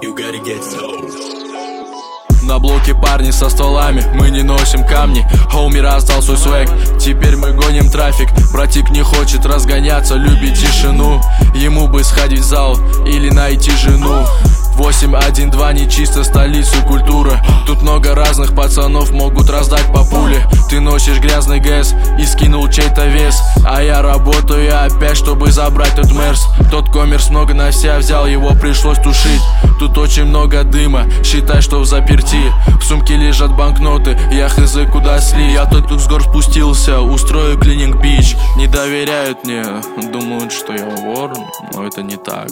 You gotta get sold. На блоке парни со стволами, мы не носим камни. Хоуми раздал свой свэг, теперь мы гоним трафик. Братик не хочет разгоняться, любит тишину. Ему бы сходить в зал или найти жену. 8-1-2 не чисто столицу культуры. Тут много разных пацанов могут раздать по пуле. Ты носишь грязный гэс и скинул чей-то вес, а я работаю опять, чтобы забрать тот мерс. Тот коммерс много на себя взял, его пришлось тушить. Тут очень много дыма, считай, что в заперти. В сумке лежат банкноты, я хз куда сли. Я тут с гор спустился, устрою клининг бич. Не доверяют мне, думают, что я вор, но это не так.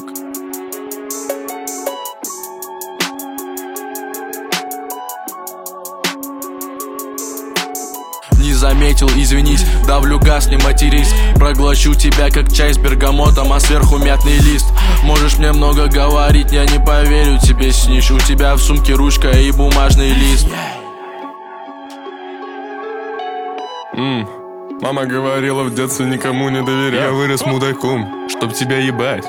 Не заметил, извинись, давлю газ, не матерись. Проглочу тебя, как чай с бергамотом, а сверху мятный лист. Можешь мне много говорить, я не поверю тебе, снишь. У тебя в сумке ручка и бумажный лист. Мама говорила в детстве никому не доверяй. Я вырос мудаком, чтоб тебя ебать.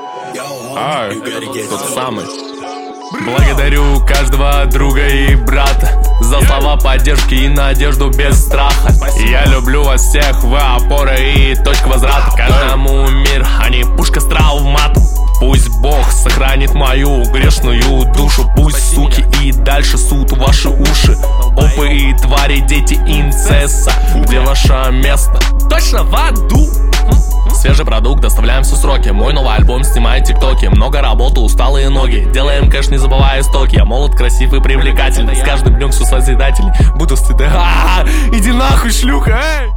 Тот самый. Благодарю каждого друга и брата за слова поддержки и надежду без страха. Я люблю вас всех, вы опора и точка возврата. Каждому мир, а не пушка с травматом. Пусть Бог сохранит мою грешную душу. Пусть, суки, и дальше суд ваши уши. Опы и твари, дети инцесса. Где ваше место? Точно в аду. Свежий продукт, доставляем все сроки. Мой новый альбом снимает тиктоки. Много работы, усталые ноги. Делаем кэш, не забывая стоки. Я молод, красив и привлекательный. С каждым днем все созидательней. Буду стыдно. Иди нахуй, шлюха, эй!